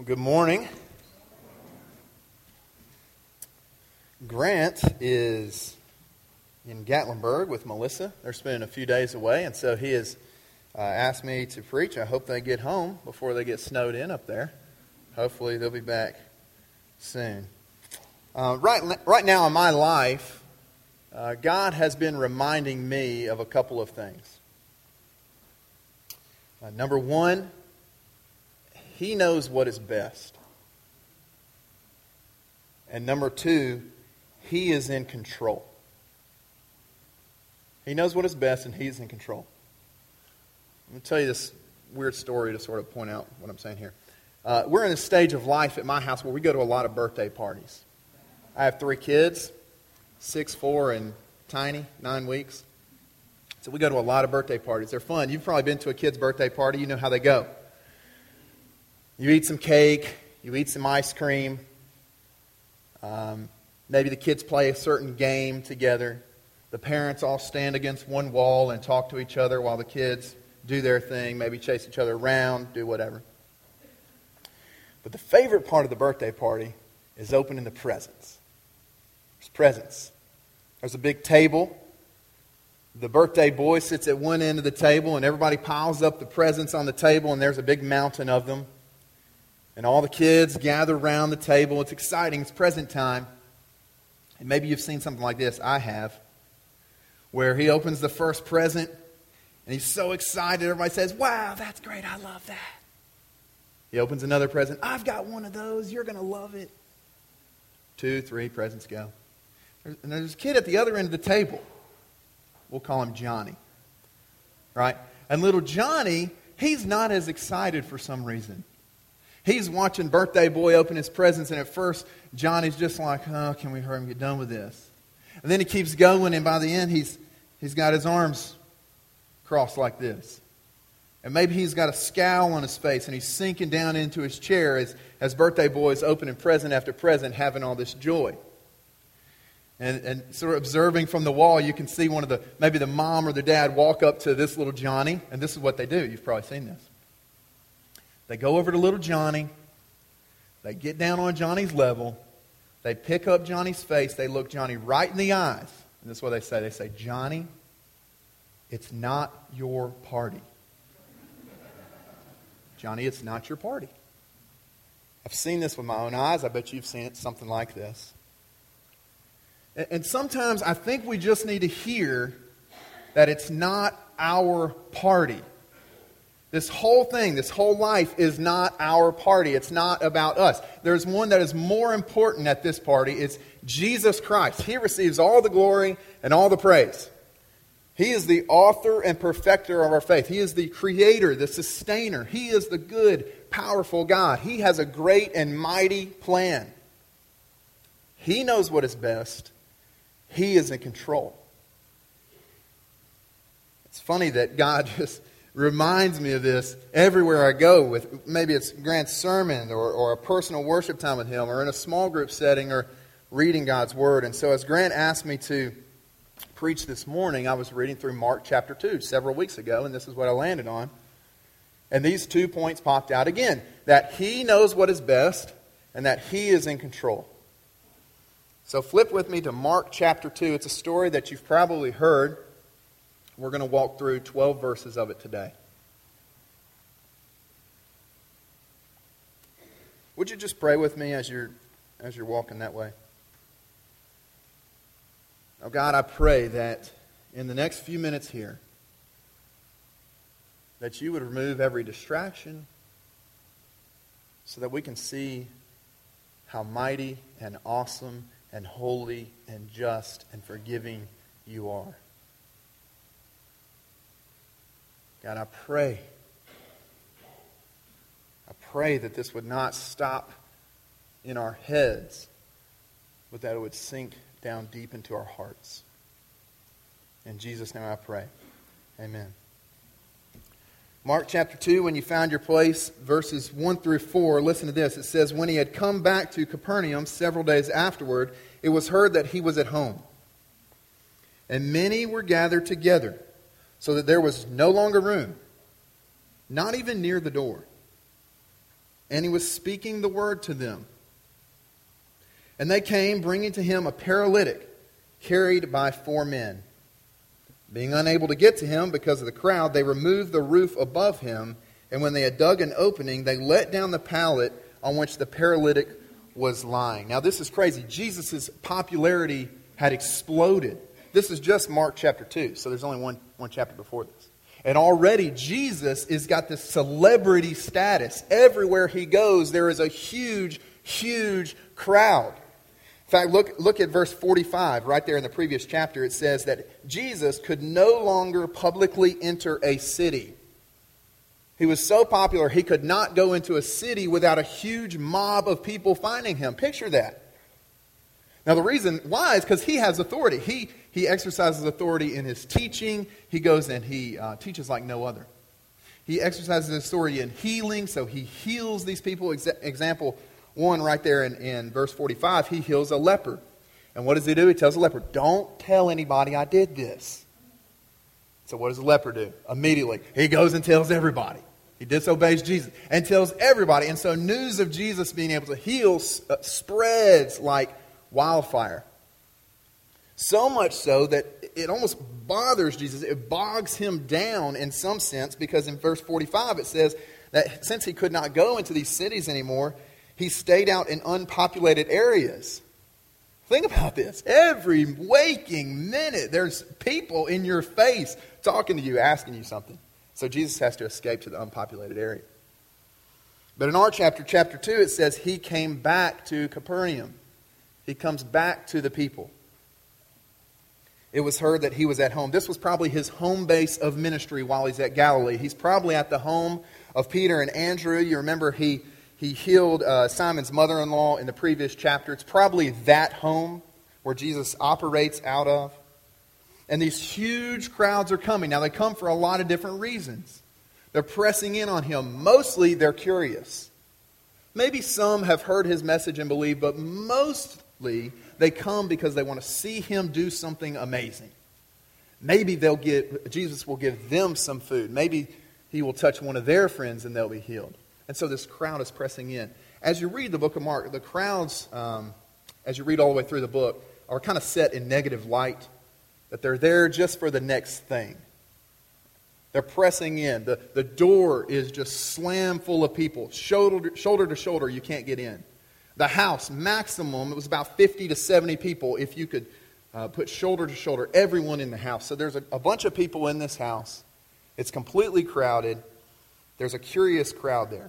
Well, good morning. Grant is in Gatlinburg with Melissa. They're spending a few days away, and so he has asked me to preach. I hope they get home before they get snowed in up there. Hopefully they'll be back soon. Right now in my life, God has been reminding me of a couple of things. Number one, He knows what is best. And number two, He is in control. He knows what is best and He's in control. I'm going to tell you this weird story to sort of point out what I'm saying here. We're in a stage of life at my house where we go to a lot of birthday parties. I have 3 kids, 6, 4, and tiny, 9 weeks. So we go to a lot of birthday parties. They're fun. You've probably been to a kid's birthday party. You know how they go. You eat some cake, you eat some ice cream, maybe the kids play a certain game together. The parents all stand against one wall and talk to each other while the kids do their thing, maybe chase each other around, do whatever. But the favorite part of the birthday party is opening the presents. There's presents. There's a big table. The birthday boy sits at one end of the table and everybody piles up the presents on the table and there's a big mountain of them. And all the kids gather around the table. It's exciting. It's present time. And maybe you've seen something like this. I have. Where he opens the first present. And he's so excited. Everybody says, "Wow, that's great. I love that." He opens another present. "I've got one of those. You're going to love it." 2, 3 presents go. And there's a kid at the other end of the table. We'll call him Johnny. Right? And little Johnny, he's not as excited for some reason. He's watching birthday boy open his presents, and at first, Johnny's just like, "Oh, can we hurry and get done with this?" And then he keeps going, and by the end, he's got his arms crossed like this. And maybe he's got a scowl on his face, and he's sinking down into his chair as birthday boy is opening present after present, having all this joy. And sort of observing from the wall, you can see maybe the mom or the dad walk up to this little Johnny, and this is what they do. You've probably seen this. They go over to little Johnny. They get down on Johnny's level. They pick up Johnny's face. They look Johnny right in the eyes. And this is what they say. They say, "Johnny, it's not your party. Johnny, it's not your party." I've seen this with my own eyes. I bet you've seen it, something like this. And sometimes I think we just need to hear that it's not our party. This whole thing, this whole life is not our party. It's not about us. There's one that is more important at this party. It's Jesus Christ. He receives all the glory and all the praise. He is the author and perfecter of our faith. He is the creator, the sustainer. He is the good, powerful God. He has a great and mighty plan. He knows what is best. He is in control. It's funny that God just reminds me of this everywhere I go. With maybe it's Grant's sermon or a personal worship time with him or in a small group setting or reading God's Word. And so as Grant asked me to preach this morning, I was reading through Mark chapter 2 several weeks ago, and this is what I landed on. And these 2 points popped out again. That He knows what is best and that He is in control. So flip with me to Mark chapter 2. It's a story that you've probably heard. We're going to walk through 12 verses of it today. Would you just pray with me as you're walking that way? Oh God, I pray that in the next few minutes here, that you would remove every distraction so that we can see how mighty and awesome and holy and just and forgiving you are. God, I pray that this would not stop in our heads, but that it would sink down deep into our hearts. In Jesus' name I pray. Amen. Mark chapter 2, when you found your place, verses 1 through 4, listen to this. It says, "When he had come back to Capernaum several days afterward, it was heard that he was at home. And many were gathered together, so that there was no longer room, not even near the door. and he was speaking the word to them. And they came, bringing to him a paralytic, carried by 4 men. Being unable to get to him because of the crowd, they removed the roof above him, and when they had dug an opening, they let down the pallet on which the paralytic was lying. Now this is crazy. Jesus' popularity had exploded. This is just Mark chapter 2, so there's only one chapter before this. And already Jesus has got this celebrity status. Everywhere he goes, there is a huge, huge crowd. In fact, look at verse 45, right there in the previous chapter. It says that Jesus could no longer publicly enter a city. He was so popular, he could not go into a city without a huge mob of people finding him. Picture that. Now the reason why is because he has authority. He exercises authority in his teaching. He goes and he teaches like no other. He exercises authority in healing, so he heals these people. Example 1 right there in verse 45, he heals a leper. And what does he do? He tells the leper, don't tell anybody I did this. So what does the leper do? Immediately, he goes and tells everybody. He disobeys Jesus and tells everybody. And so news of Jesus being able to heal spreads like wildfire. So much so that it almost bothers Jesus. It bogs him down in some sense, because in verse 45 it says that since he could not go into these cities anymore, he stayed out in unpopulated areas. Think about this. Every waking minute, there's people in your face talking to you, asking you something. So Jesus has to escape to the unpopulated area. But in our chapter 2, it says he came back to Capernaum. He comes back to the people. It was heard that he was at home. This was probably his home base of ministry while he's at Galilee. He's probably at the home of Peter and Andrew. You remember he healed Simon's mother-in-law in the previous chapter. It's probably that home where Jesus operates out of. And these huge crowds are coming. Now, they come for a lot of different reasons. They're pressing in on him. Mostly, they're curious. Maybe some have heard his message and believe, but mostly they come because they want to see him do something amazing. Maybe Jesus will give them some food. Maybe he will touch one of their friends and they'll be healed. And so this crowd is pressing in. As you read the book of Mark, the crowds, as you read all the way through the book, are kind of set in negative light. That they're there just for the next thing. They're pressing in. The door is just slammed full of people. Shoulder to shoulder, you can't get in. The house, maximum, it was about 50 to 70 people if you could put shoulder to shoulder, everyone in the house. So there's a bunch of people in this house. It's completely crowded. There's a curious crowd there.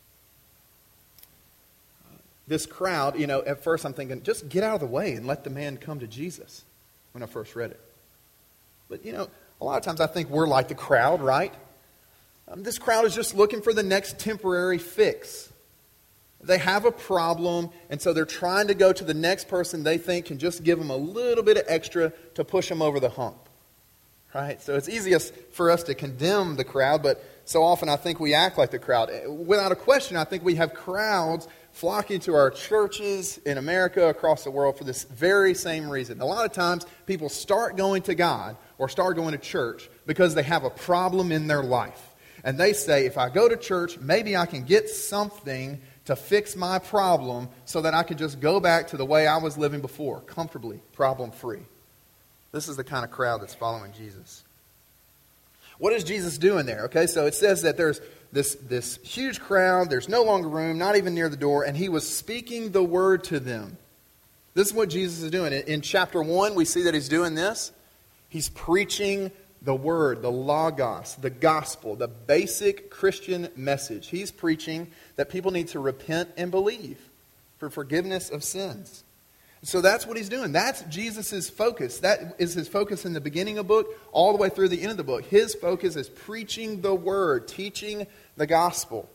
This crowd, at first I'm thinking, just get out of the way and let the man come to Jesus when I first read it. But, a lot of times I think we're like the crowd, right? This crowd is just looking for the next temporary fix. They have a problem, and so they're trying to go to the next person they think can just give them a little bit of extra to push them over the hump. Right? So it's easiest for us to condemn the crowd, but so often I think we act like the crowd. Without a question, I think we have crowds flocking to our churches in America, across the world, for this very same reason. A lot of times, people start going to God or start going to church because they have a problem in their life. And they say, if I go to church, maybe I can get something to fix my problem so that I can just go back to the way I was living before, comfortably, problem-free. This is the kind of crowd that's following Jesus. What is Jesus doing there? Okay, so it says that there's this huge crowd, there's no longer room, not even near the door, and he was speaking the word to them. This is what Jesus is doing. In chapter 1, we see that he's doing this. He's preaching the word, the logos, the gospel, the basic Christian message. He's preaching that people need to repent and believe for forgiveness of sins. So that's what he's doing. That's Jesus' focus. That is his focus in the beginning of the book, all the way through the end of the book. His focus is preaching the word, teaching the gospel.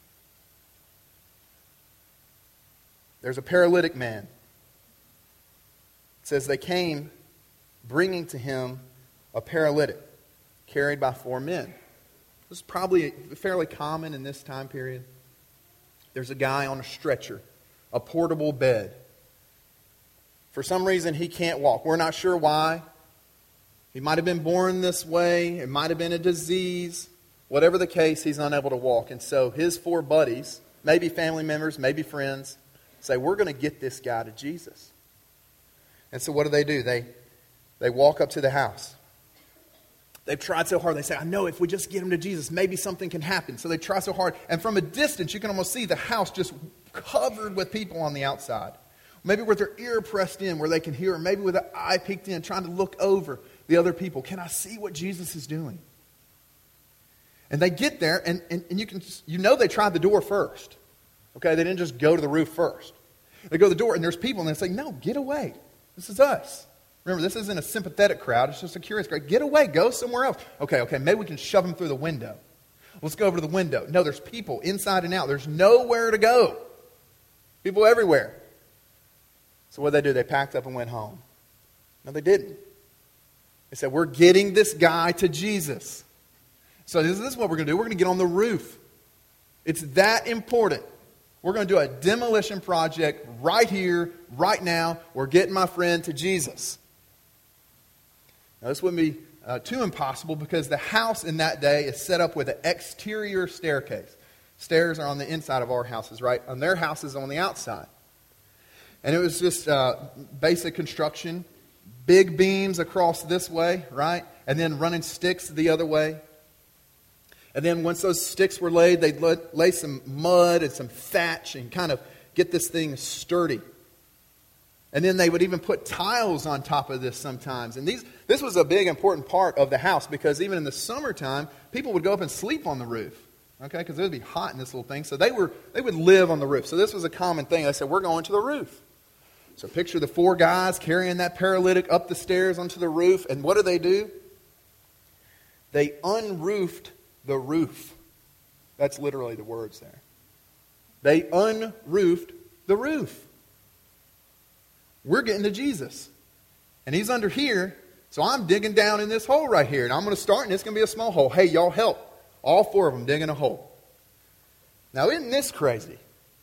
There's a paralytic man. It says they came bringing to him a paralytic carried by 4 men. This is probably fairly common in this time period. There's a guy on a stretcher, a portable bed. For some reason, he can't walk. We're not sure why. He might have been born this way. It might have been a disease. Whatever the case, he's unable to walk. And so his 4 buddies maybe family members, maybe friends, say, we're going to get this guy to Jesus. And so what do? They walk up to the house. They've tried so hard. They say, I know if we just get him to Jesus, maybe something can happen. So they try so hard. And from a distance, you can almost see the house just covered with people on the outside. Maybe with their ear pressed in where they can hear, or maybe with an eye peeked in, trying to look over the other people. Can I see what Jesus is doing? And they get there, and you know they tried the door first. Okay, they didn't just go to the roof first. They go to the door, and there's people, and they say, no, get away. This is us. Remember, this isn't a sympathetic crowd. It's just a curious crowd. Get away. Go somewhere else. Okay, maybe we can shove them through the window. Let's go over to the window. No, there's people inside and out. There's nowhere to go. People everywhere. So what did they do? They packed up and went home. No, they didn't. They said, we're getting this guy to Jesus. So this is what we're going to do. We're going to get on the roof. It's that important. We're going to do a demolition project right here, right now. We're getting my friend to Jesus. Now, this wouldn't be too impossible because the house in that day is set up with an exterior staircase. Stairs are on the inside of our houses, right? And their house is on the outside. And it was just basic construction. Big beams across this way, right? And then running sticks the other way. And then once those sticks were laid, they'd lay some mud and some thatch and kind of get this thing sturdy. And then they would even put tiles on top of this sometimes. And this was a big important part of the house because even in the summertime, people would go up and sleep on the roof. Okay, because it would be hot in this little thing. So they would live on the roof. So this was a common thing. They said, we're going to the roof. So picture the 4 guys carrying that paralytic up the stairs onto the roof. And what do? They unroofed the roof. That's literally the words there. They unroofed the roof. We're getting to Jesus. And he's under here. So I'm digging down in this hole right here. And I'm going to start, and it's going to be a small hole. Hey, y'all help. All 4 of them digging a hole. Now, isn't this crazy?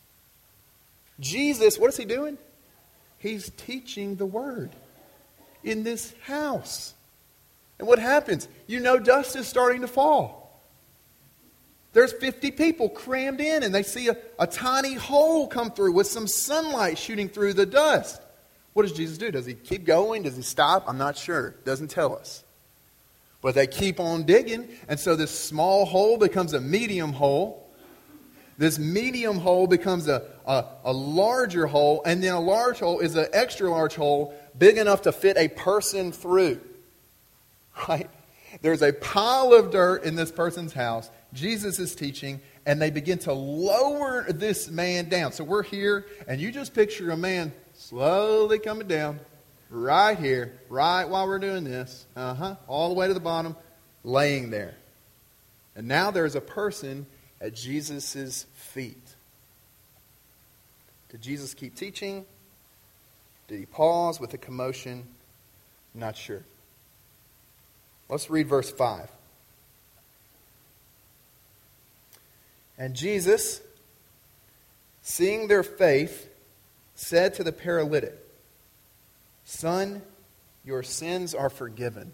Jesus, what is he doing? He's teaching the word in this house. And what happens? Dust is starting to fall. There's 50 people crammed in, and they see a tiny hole come through with some sunlight shooting through the dust. What does Jesus do? Does he keep going? Does he stop? I'm not sure. Doesn't tell us. But they keep on digging, and so this small hole becomes a medium hole. This medium hole becomes a larger hole, and then a large hole is an extra large hole big enough to fit a person through. Right? There's a pile of dirt in this person's house. Jesus is teaching, and they begin to lower this man down. So we're here, and you just picture a man slowly coming down right here, right while we're doing this. All the way to the bottom, laying there. And now there's a person at Jesus' feet. Did Jesus keep teaching? Did he pause with a commotion? Not sure. Let's read verse 5. And Jesus, seeing their faith, said to the paralytic, Son, your sins are forgiven.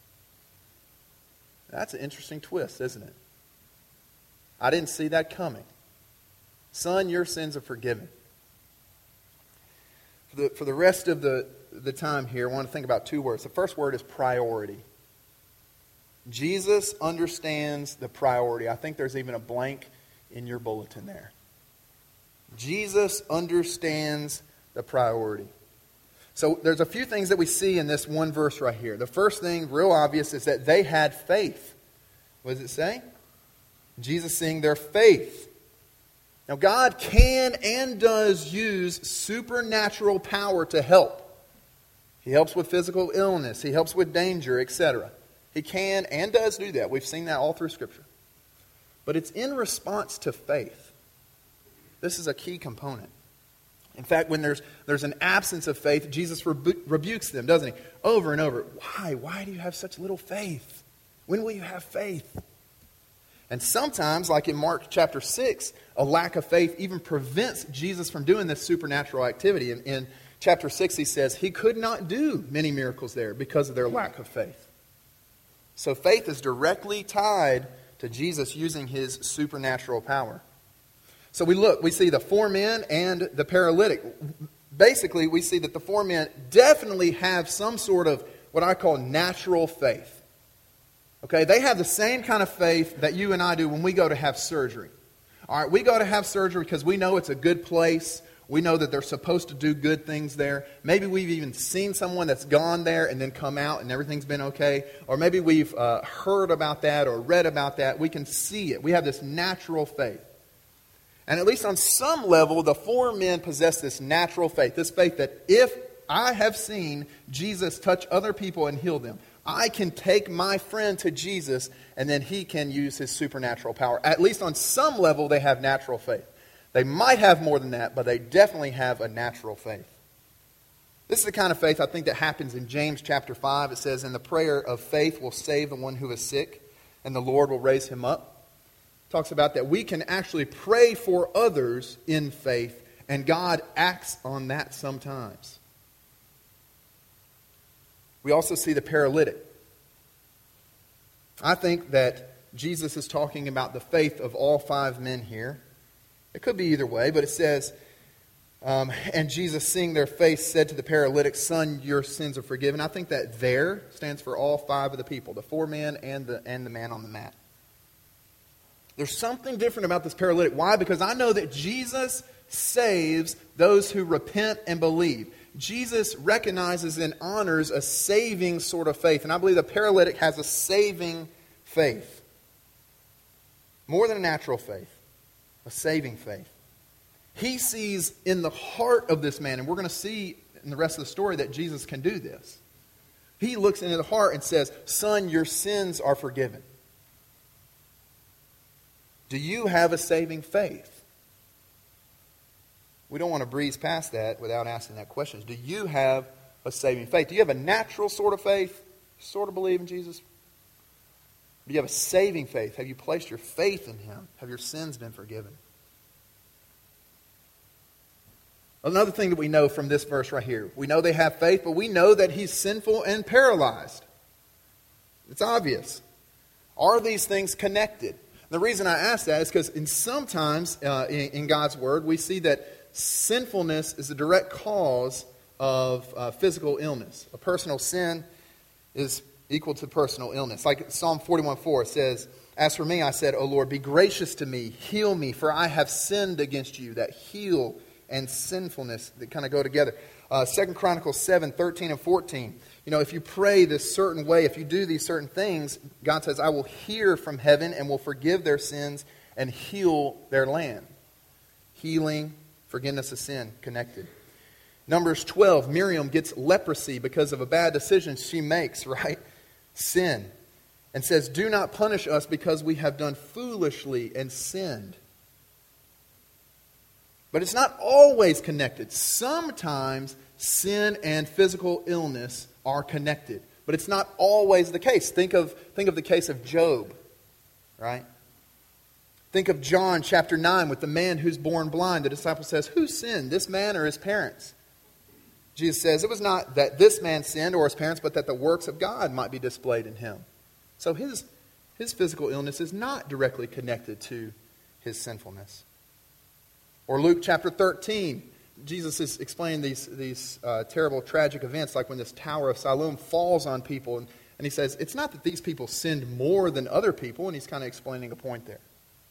That's an interesting twist, isn't it? I didn't see that coming. Son, your sins are forgiven. For the rest of the time here, I want to think about 2 words. The first word is priority. Jesus understands the priority. I think there's even a blank in your bulletin there. Jesus understands the priority. So there's a few things that we see in this one verse right here. The first thing, real obvious, is that they had faith. What does it say? Jesus seeing their faith. Now God can and does use supernatural power to help. He helps with physical illness. He helps with danger, etc. He can and does do that. We've seen that all through Scripture. But it's in response to faith. This is a key component. In fact, when there's an absence of faith, Jesus rebukes them, doesn't he? Over and over. Why? Why do you have such little faith? When will you have faith? And sometimes, like in Mark chapter 6, a lack of faith even prevents Jesus from doing this supernatural activity. In chapter 6, he says he could not do many miracles there because of their lack of faith. So faith is directly tied to Jesus using his supernatural power. So we see the four men and the paralytic. Basically, we see that the four men definitely have some sort of what I call natural faith. Okay, they have the same kind of faith that you and I do when we go to have surgery. All right, we go to have surgery because we know it's a good place. We know that they're supposed to do good things there. Maybe we've even seen someone that's gone there and then come out and everything's been okay. Or maybe we've heard about that or read about that. We can see it. We have this natural faith. And at least on some level, the four men possess this natural faith. This faith that if I have seen Jesus touch other people and heal them, I can take my friend to Jesus and then he can use his supernatural power. At least on some level, they have natural faith. They might have more than that, but they definitely have a natural faith. This is the kind of faith I think that happens in James chapter 5. It says, "And the prayer of faith will save the one who is sick, and the Lord will raise him up." It talks about that we can actually pray for others in faith, and God acts on that sometimes. We also see the paralytic. I think that Jesus is talking about the faith of all five men here. It could be either way, but it says, and Jesus, seeing their faith, said to the paralytic, "Son, your sins are forgiven." I think that "there" stands for all five of the people, the four men and the man on the mat. There's something different about this paralytic. Why? Because I know that Jesus saves those who repent and believe. Jesus recognizes and honors a saving sort of faith. And I believe the paralytic has a saving faith. More than a natural faith. A saving faith. He sees in the heart of this man, and we're going to see in the rest of the story that Jesus can do this. He looks into the heart and says, "Son, your sins are forgiven." Do you have a saving faith? We don't want to breeze past that without asking that question. Do you have a saving faith? Do you have a natural sort of faith? Sort of believe in Jesus? Do you have a saving faith? Have you placed your faith in Him? Have your sins been forgiven? Another thing that we know from this verse right here. We know they have faith, but we know that he's sinful and paralyzed. It's obvious. Are these things connected? The reason I ask that is because sometimes in God's Word we see that sinfulness is a direct cause of physical illness. A personal sin is equal to personal illness. Like Psalm 41:4 says, "As for me, I said, O Lord, be gracious to me, heal me, for I have sinned against you." That heal and sinfulness that kind of go together. 2 Chronicles 7:13 and 14. If you pray this certain way, if you do these certain things, God says, "I will hear from heaven and will forgive their sins and heal their land." Healing, forgiveness of sin, connected. Numbers 12, Miriam gets leprosy because of a bad decision she makes, right? Sin. And says, "Do not punish us because we have done foolishly and sinned." But it's not always connected. Sometimes sin and physical illness are connected. But it's not always the case. Think of the case of Job, right? Think of John chapter 9 with the man who's born blind. The disciple says, "Who sinned, this man or his parents?" Jesus says, "It was not that this man sinned or his parents, but that the works of God might be displayed in him." So his physical illness is not directly connected to his sinfulness. Or Luke chapter 13, Jesus is explaining these terrible, tragic events, like when this Tower of Siloam falls on people. And he says, it's not that these people sinned more than other people, and he's kind of explaining a point there.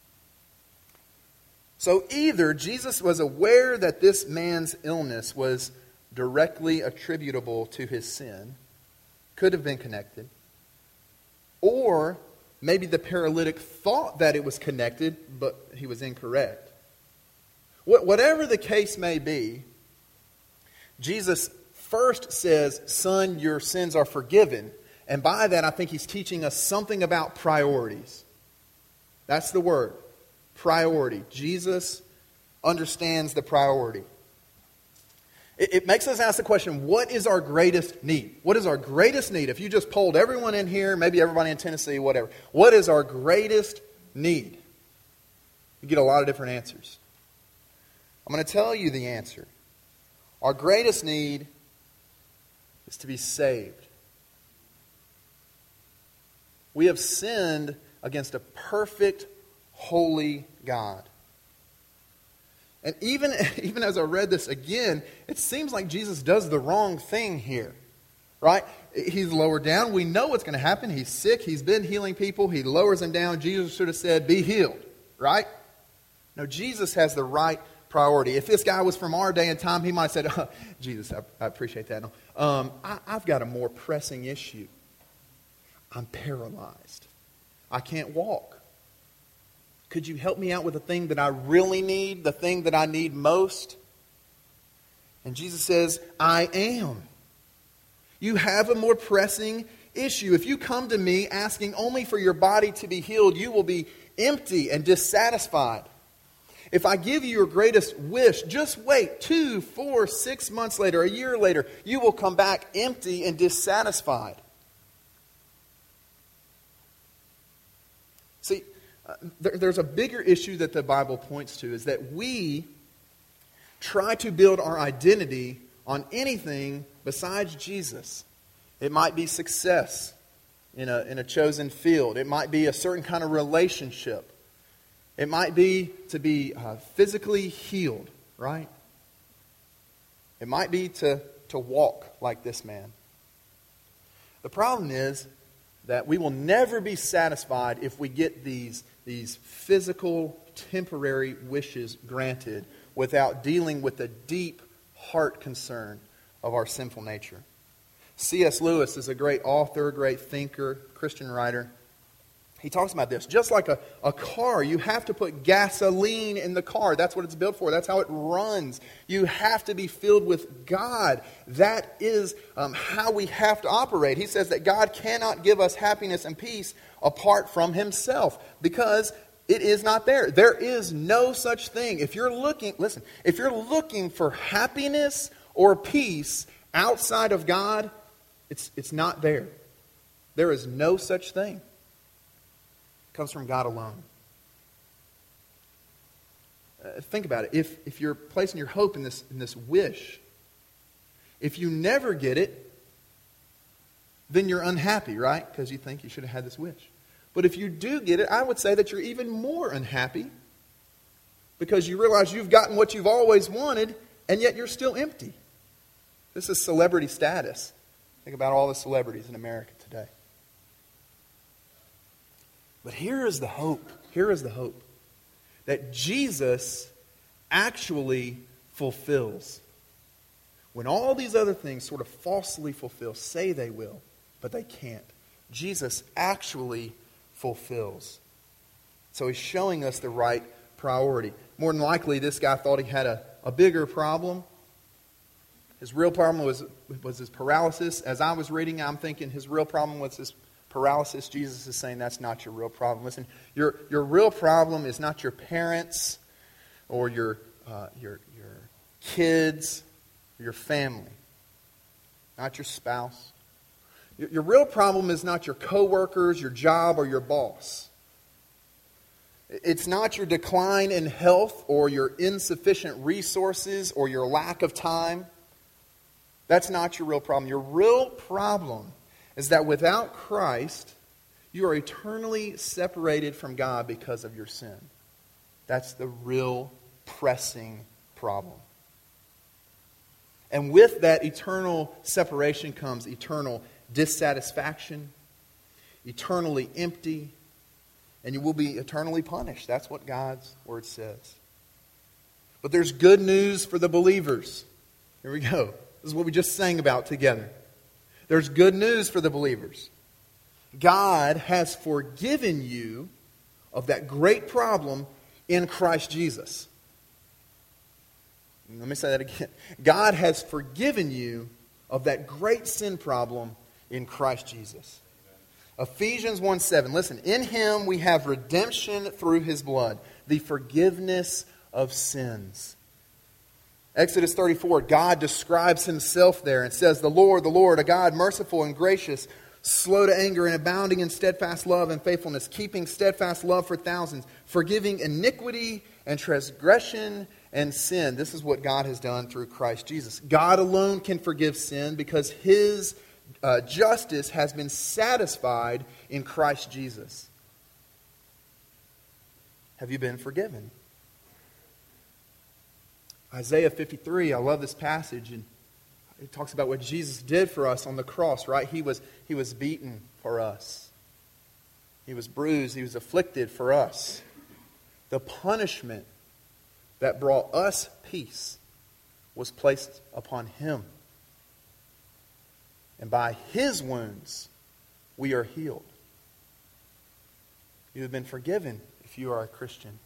So either Jesus was aware that this man's illness was directly attributable to his sin, could have been connected, or maybe the paralytic thought that it was connected, but he was incorrect. Whatever the case may be, Jesus first says, "Son, your sins are forgiven." And by that, I think he's teaching us something about priorities. That's the word. Priority. Jesus understands the priority. It makes us ask the question, what is our greatest need? What is our greatest need? If you just polled everyone in here, maybe everybody in Tennessee, whatever. What is our greatest need? You get a lot of different answers. I'm going to tell you the answer. Our greatest need is to be saved. We have sinned against a perfect, holy God. And even as I read this again, it seems like Jesus does the wrong thing here, right? He's lowered down. We know what's going to happen. He's sick. He's been healing people. He lowers him down. Jesus should have said, be healed, right? No, Jesus has the right priority. If this guy was from our day and time, he might have said, Jesus, I appreciate that. No. I've got a more pressing issue. I'm paralyzed. I can't walk. Could you help me out with the thing that I really need, the thing that I need most? And Jesus says, I am. You have a more pressing issue. If you come to me asking only for your body to be healed, you will be empty and dissatisfied. If I give you your greatest wish, just wait 2, 4, 6 months later, a year later, you will come back empty and dissatisfied. See, there's a bigger issue that the Bible points to, is that we try to build our identity on anything besides Jesus. It might be success in a chosen field. It might be a certain kind of relationship. It might be to be physically healed, right? It might be to walk like this man. The problem is that we will never be satisfied if we get these physical, temporary wishes granted without dealing with the deep heart concern of our sinful nature. C.S. Lewis is a great author, great thinker, Christian writer. He talks about this. Just like a car, you have to put gasoline in the car. That's what it's built for. That's how it runs. You have to be filled with God. That is how we have to operate. He says that God cannot give us happiness and peace apart from Himself, because it is not there. There is no such thing. If you're looking for happiness or peace outside of God, it's not there. There is no such thing. Comes from God alone. Think about it. If you're placing your hope in this wish, if you never get it, then you're unhappy, right? Because you think you should have had this wish. But if you do get it, I would say that you're even more unhappy, because you realize you've gotten what you've always wanted, and yet you're still empty. This is celebrity status. Think about all the celebrities in America today. But here is the hope. Here is the hope. That Jesus actually fulfills. When all these other things sort of falsely fulfill, say they will, but they can't. Jesus actually fulfills. So He's showing us the right priority. More than likely, this guy thought he had a bigger problem. His real problem was his paralysis. As I was reading, I'm thinking his real problem was his paralysis. Jesus is saying that's not your real problem. Listen, your real problem is not your parents or your kids or your family. Not your spouse. Your real problem is not your coworkers, your job, or your boss. It's not your decline in health or your insufficient resources or your lack of time. That's not your real problem. Your real problem is that without Christ, you are eternally separated from God because of your sin. That's the real pressing problem. And with that eternal separation comes eternal dissatisfaction, eternally empty, and you will be eternally punished. That's what God's Word says. But there's good news for the believers. Here we go. This is what we just sang about together. There's good news for the believers. God has forgiven you of that great problem in Christ Jesus. Let me say that again. God has forgiven you of that great sin problem in Christ Jesus. Ephesians 1:7. Listen, in Him we have redemption through His blood, the forgiveness of sins. Exodus 34, God describes Himself there and says, the Lord, a God merciful and gracious, slow to anger and abounding in steadfast love and faithfulness, keeping steadfast love for thousands, forgiving iniquity and transgression and sin. This is what God has done through Christ Jesus. God alone can forgive sin because His justice has been satisfied in Christ Jesus. Have you been forgiven? Isaiah 53, I love this passage, and it talks about what Jesus did for us on the cross, right? He was beaten for us. He was bruised. He was afflicted for us. The punishment that brought us peace was placed upon Him. And by His wounds, we are healed. You have been forgiven if you are a Christian.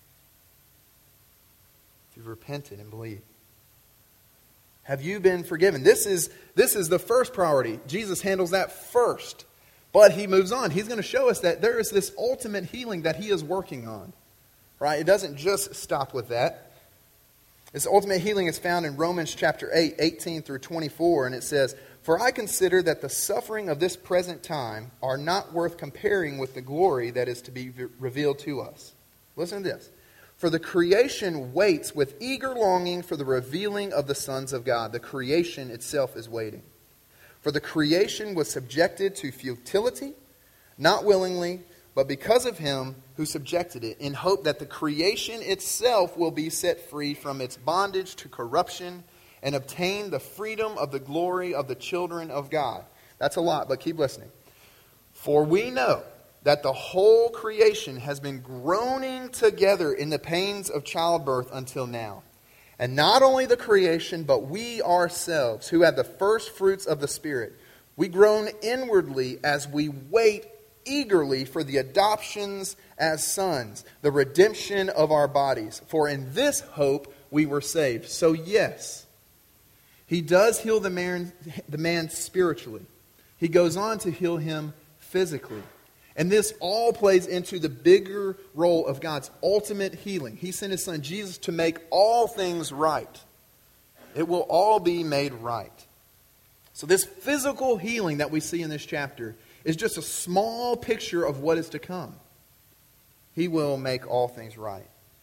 If you've repented and believed. Have you been forgiven? This is the first priority. Jesus handles that first. But He moves on. He's going to show us that there is this ultimate healing that He is working on. Right? It doesn't just stop with that. This ultimate healing is found in Romans chapter 8, 18 through 24. And it says, "For I consider that the suffering of this present time are not worth comparing with the glory that is to be revealed to us." Listen to this. "For the creation waits with eager longing for the revealing of the sons of God." The creation itself is waiting. "For the creation was subjected to futility, not willingly, but because of Him who subjected it, in hope that the creation itself will be set free from its bondage to corruption and obtain the freedom of the glory of the children of God." That's a lot, but keep listening. "For we know that the whole creation has been groaning together in the pains of childbirth until now. And not only the creation, but we ourselves, who have the first fruits of the Spirit, we groan inwardly as we wait eagerly for the adoptions as sons, the redemption of our bodies. For in this hope we were saved." So yes, He does heal the man spiritually. He goes on to heal him physically. And this all plays into the bigger role of God's ultimate healing. He sent His Son Jesus to make all things right. It will all be made right. So this physical healing that we see in this chapter is just a small picture of what is to come. He will make all things right.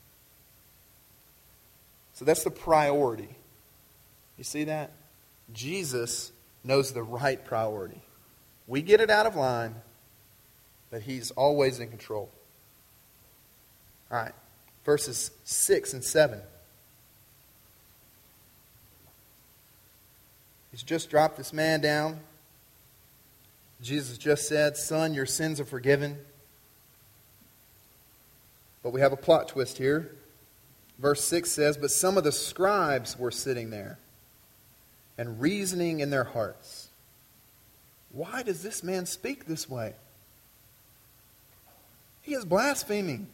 So that's the priority. You see that? Jesus knows the right priority. We get it out of line, but He's always in control. All right, verses 6 and 7. He's just dropped this man down. Jesus just said, "Son, your sins are forgiven." But we have a plot twist here. Verse 6 says, "But some of the scribes were sitting there and reasoning in their hearts, 'Why does this man speak this way? He is blaspheming.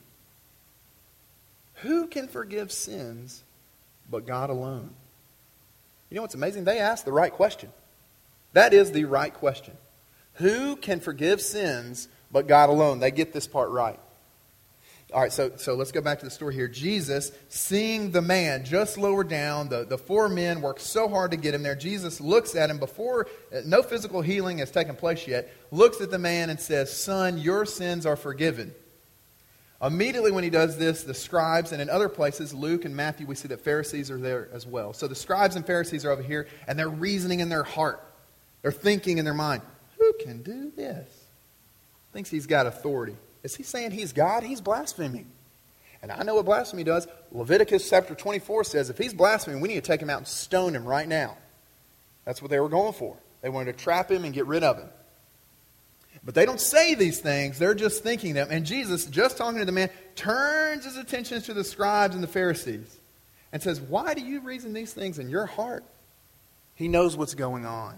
Who can forgive sins but God alone?'" You know what's amazing? They asked the right question. That is the right question. Who can forgive sins but God alone? They get this part right. All right, so let's go back to the story here. Jesus, seeing the man just lower down, the four men worked so hard to get him there. Jesus looks at him before, no physical healing has taken place yet, looks at the man and says, "Son, your sins are forgiven." Immediately when He does this, the scribes, and in other places, Luke and Matthew, we see that Pharisees are there as well. So the scribes and Pharisees are over here, and they're reasoning in their heart. They're thinking in their mind, "Who can do this?" Thinks he's got authority. Is he saying he's God? He's blaspheming. And I know what blasphemy does. Leviticus chapter 24 says if he's blaspheming, we need to take him out and stone him right now. That's what they were going for. They wanted to trap him and get rid of him. But they don't say these things. They're just thinking them. And Jesus, just talking to the man, turns His attention to the scribes and the Pharisees and says, "Why do you reason these things in your heart?" He knows what's going on.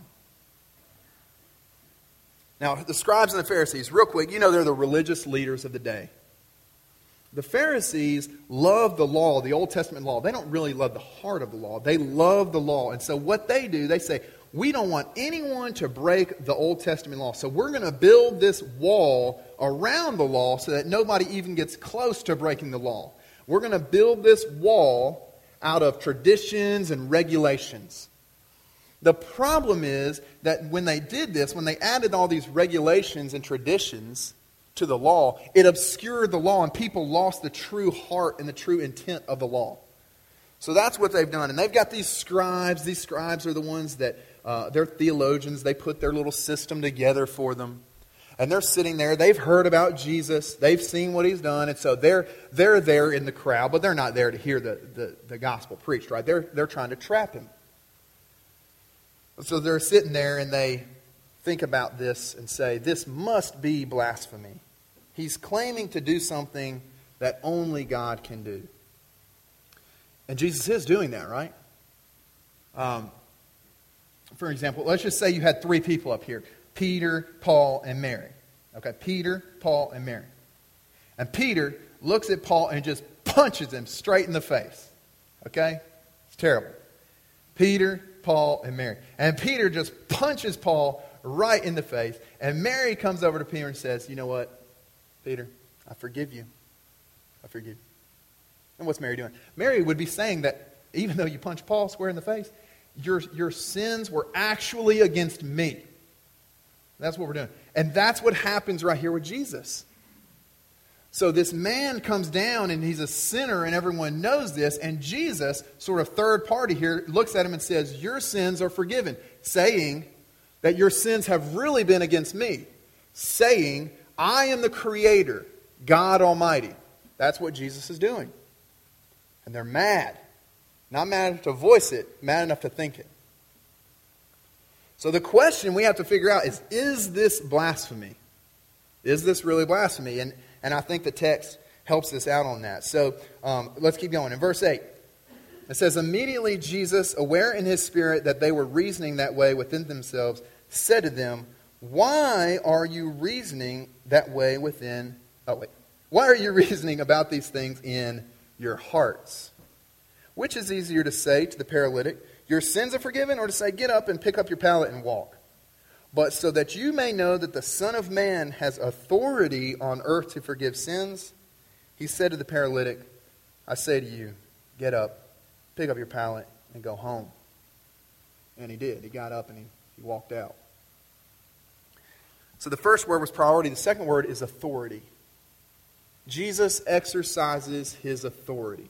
Now, the scribes and the Pharisees, real quick, you know they're the religious leaders of the day. The Pharisees love the law, the Old Testament law. They don't really love the heart of the law. They love the law. And so what they do, they say, "We don't want anyone to break the Old Testament law. So we're going to build this wall around the law so that nobody even gets close to breaking the law. We're going to build this wall out of traditions and regulations." The problem is that when they did this, when they added all these regulations and traditions to the law, it obscured the law and people lost the true heart and the true intent of the law. So that's what they've done. And they've got these scribes. These scribes are the ones that, they're theologians. They put their little system together for them. And they're sitting there. They've heard about Jesus. They've seen what he's done. And so they're there in the crowd, but they're not there to hear the gospel preached, right? They're trying to trap him. So they're sitting there and they think about this and say, this must be blasphemy. He's claiming to do something that only God can do. And Jesus is doing that, right? For example, let's just say you had 3 people up here. Peter, Paul, and Mary. Okay, Peter, Paul, and Mary. And Peter looks at Paul and just punches him straight in the face. Okay? It's terrible. Peter, Paul, and Mary. And Peter just punches Paul right in the face. And Mary comes over to Peter and says, you know what, Peter, I forgive you. I forgive you. And what's Mary doing? Mary would be saying that even though you punched Paul square in the face, your sins were actually against me. That's what we're doing. And that's what happens right here with Jesus. So this man comes down and he's a sinner and everyone knows this. And Jesus, sort of third party here, looks at him and says, your sins are forgiven. Saying that your sins have really been against me. Saying, I am the Creator, God Almighty. That's what Jesus is doing. And they're mad. Not mad enough to voice it, mad enough to think it. So the question we have to figure out is this blasphemy? Is this really blasphemy? And I think the text helps us out on that. So let's keep going. In verse 8, it says, immediately Jesus, aware in his spirit that they were reasoning that way within themselves, said to them, why are you reasoning that way within... Why are you reasoning about these things in your hearts? Which is easier to say to the paralytic, your sins are forgiven, or to say, get up and pick up your pallet and walk? But so that you may know that the Son of Man has authority on earth to forgive sins, he said to the paralytic, I say to you, get up, pick up your pallet, and go home. And he did. He got up and he walked out. So the first word was priority. The second word is authority. Jesus exercises his authority.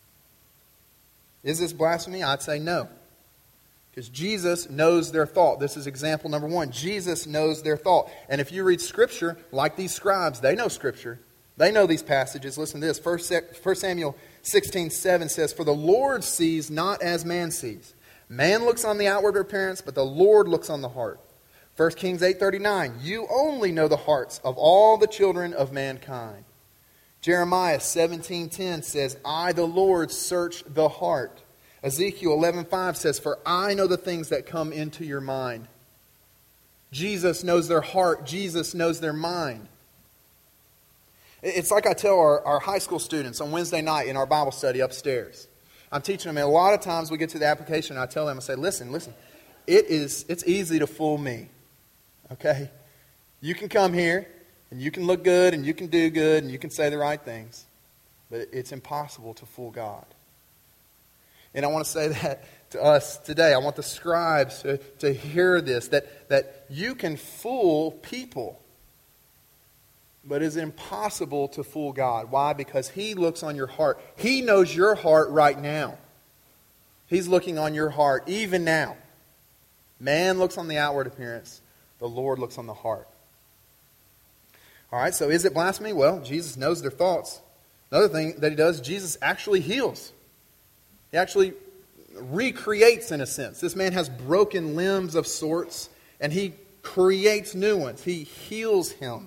Is this blasphemy? I'd say no. Because Jesus knows their thought. This is example number 1. Jesus knows their thought. And if you read Scripture, like these scribes, they know Scripture. They know these passages. Listen to this. 1 Samuel 16:7 says, for the Lord sees not as man sees. Man looks on the outward appearance, but the Lord looks on the heart. 1 Kings 8:39, you only know the hearts of all the children of mankind. Jeremiah 17:10 says, I, the Lord, search the heart. Ezekiel 11:5 says, for I know the things that come into your mind. Jesus knows their heart. Jesus knows their mind. It's like I tell our high school students on Wednesday night in our Bible study upstairs. I'm teaching them, and a lot of times we get to the application, and I tell them, I say, listen, it's easy to fool me. Okay? You can come here, and you can look good, and you can do good, and you can say the right things. But it's impossible to fool God. And I want to say that to us today. I want the scribes to hear this, that you can fool people. But it's impossible to fool God. Why? Because He looks on your heart. He knows your heart right now. He's looking on your heart even now. Man looks on the outward appearance. The Lord looks on the heart. All right, so is it blasphemy? Well, Jesus knows their thoughts. Another thing that He does, Jesus actually heals. He actually recreates in a sense. This man has broken limbs of sorts, and He creates new ones. He heals him.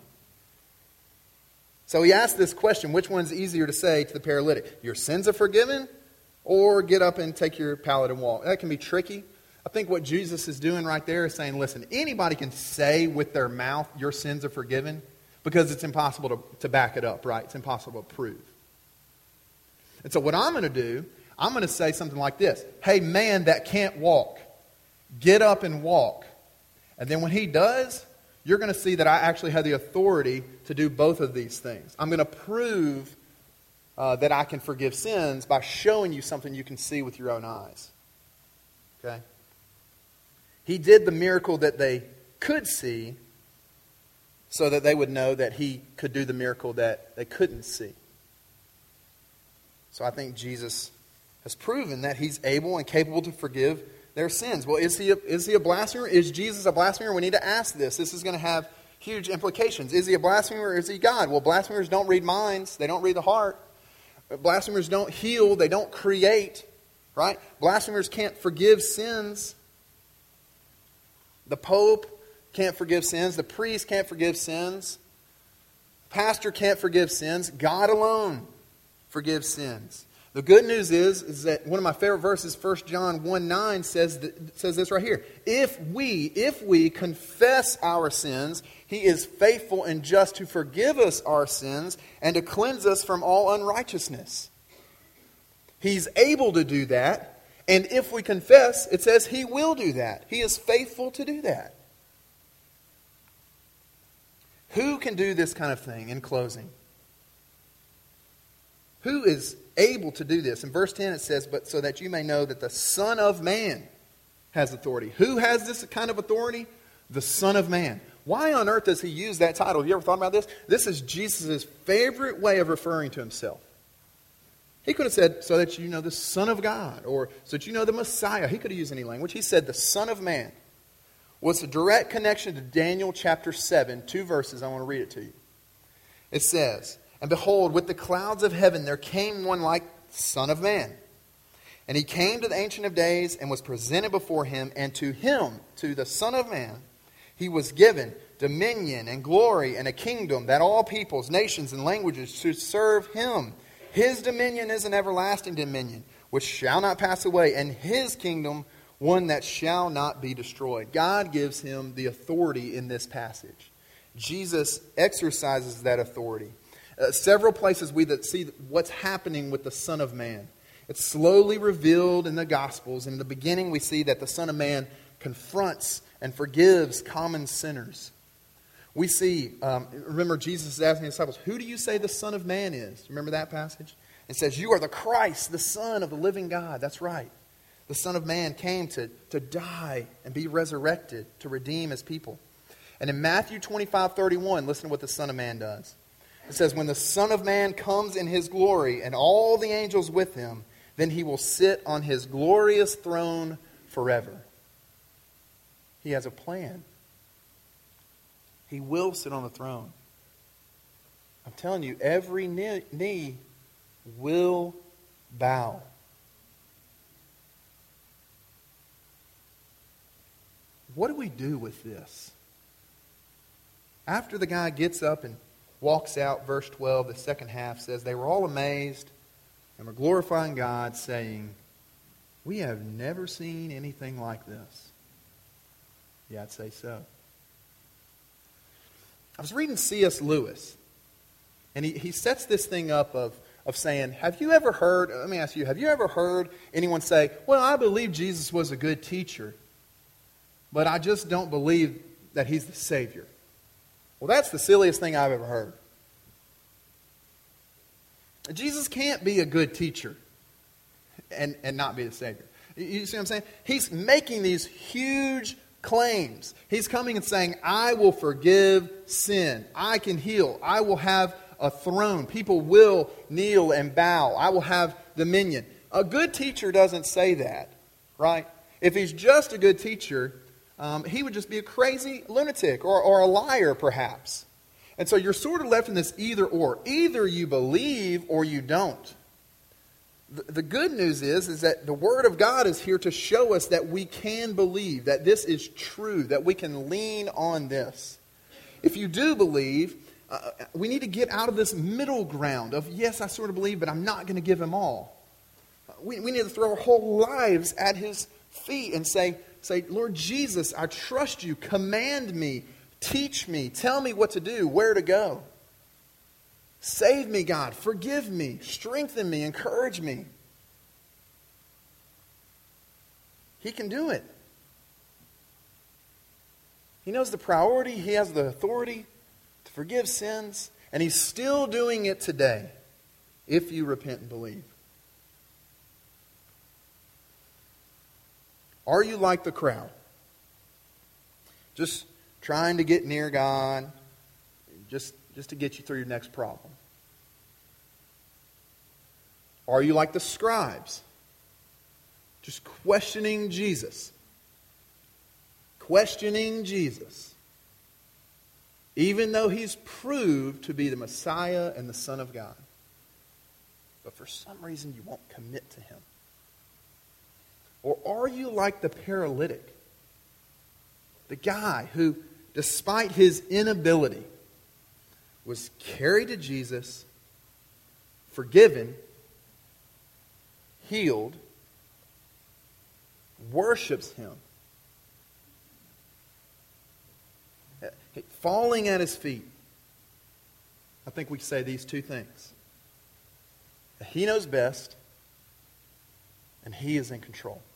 So He asked this question, which one's easier to say to the paralytic? Your sins are forgiven, or get up and take your pallet and walk? That can be tricky. I think what Jesus is doing right there is saying, listen, anybody can say with their mouth, your sins are forgiven, because it's impossible to back it up, right? It's impossible to prove. And so what I'm going to do, I'm going to say something like this. Hey, man that can't walk, get up and walk. And then when he does, you're going to see that I actually have the authority to do both of these things. I'm going to prove that I can forgive sins by showing you something you can see with your own eyes. Okay? He did the miracle that they could see so that they would know that He could do the miracle that they couldn't see. So I think Jesus has proven that He's able and capable to forgive their sins. Well, is he a blasphemer? Is Jesus a blasphemer? We need to ask this. This is going to have huge implications. Is he a blasphemer or is he God? Well, blasphemers don't read minds. They don't read the heart. Blasphemers don't heal. They don't create. Right? Blasphemers can't forgive sins. The Pope can't forgive sins. The priest can't forgive sins. Pastor can't forgive sins. God alone forgives sins. The good news is that one of my favorite verses, 1 John 1:9, says this right here. If we confess our sins, He is faithful and just to forgive us our sins and to cleanse us from all unrighteousness. He's able to do that. And if we confess, it says He will do that. He is faithful to do that. Who can do this kind of thing in closing? Who is able to do this? In verse 10 it says, but so that you may know that the Son of Man has authority. Who has this kind of authority? The Son of Man. Why on earth does He use that title? Have you ever thought about this? This is Jesus' favorite way of referring to Himself. He could have said, so that you know the Son of God, or so that you know the Messiah. He could have used any language. He said the Son of Man. Well, it's a direct connection to Daniel chapter 7, 2 verses. I want to read it to you. It says, and behold, with the clouds of heaven there came one like Son of Man. And He came to the Ancient of Days and was presented before Him, and to Him, to the Son of Man, He was given dominion and glory and a kingdom that all peoples, nations, and languages should serve Him. His dominion is an everlasting dominion, which shall not pass away, and His kingdom one that shall not be destroyed. God gives Him the authority in this passage. Jesus exercises that authority. Several places we see what's happening with the Son of Man. It's slowly revealed in the Gospels. In the beginning we see that the Son of Man confronts and forgives common sinners. We see, remember Jesus is asking His disciples, who do you say the Son of Man is? Remember that passage? It says, you are the Christ, the Son of the living God. That's right. The Son of Man came to die and be resurrected to redeem His people. And in Matthew 25:31, listen to what the Son of Man does. It says, when the Son of Man comes in His glory and all the angels with Him, then He will sit on His glorious throne forever. He has a plan. He will sit on the throne. I'm telling you, every knee will bow. What do we do with this? After the guy gets up and walks out, verse 12, the second half says, they were all amazed and were glorifying God, saying, we have never seen anything like this. Yeah, I'd say so. I was reading C.S. Lewis, and he sets this thing up of saying, have you ever heard, let me ask you, have you ever heard anyone say, well, I believe Jesus was a good teacher, but I just don't believe that He's the Savior? Well, that's the silliest thing I've ever heard. Jesus can't be a good teacher and not be the Savior. You see what I'm saying? He's making these huge claims. He's coming and saying, I will forgive sin. I can heal. I will have a throne. People will kneel and bow. I will have dominion. A good teacher doesn't say that, right? If he's just a good teacher, he would just be a crazy lunatic or a liar, perhaps. And so you're sort of left in this either or. Either you believe or you don't. The good news is that the Word of God is here to show us that we can believe, that this is true, that we can lean on this. If you do believe, we need to get out of this middle ground of, yes, I sort of believe, but I'm not going to give Him all. We need to throw our whole lives at His feet and say, Lord Jesus, I trust You. Command me, teach me, tell me what to do, where to go. Save me, God. Forgive me. Strengthen me. Encourage me. He can do it. He knows the priority. He has the authority to forgive sins. And He's still doing it today if you repent and believe. Are you like the crowd? Just trying to get near God, just to get you through your next problem? Are you like the scribes? Just questioning Jesus. Questioning Jesus. even though he's proved to be the Messiah and the Son of God. But for some reason you won't commit to him. Or are you like the paralytic? The guy who, despite his inability, was carried to Jesus, forgiven, healed, worships him, falling at his feet. I think we say these two things. He knows best, and he is in control.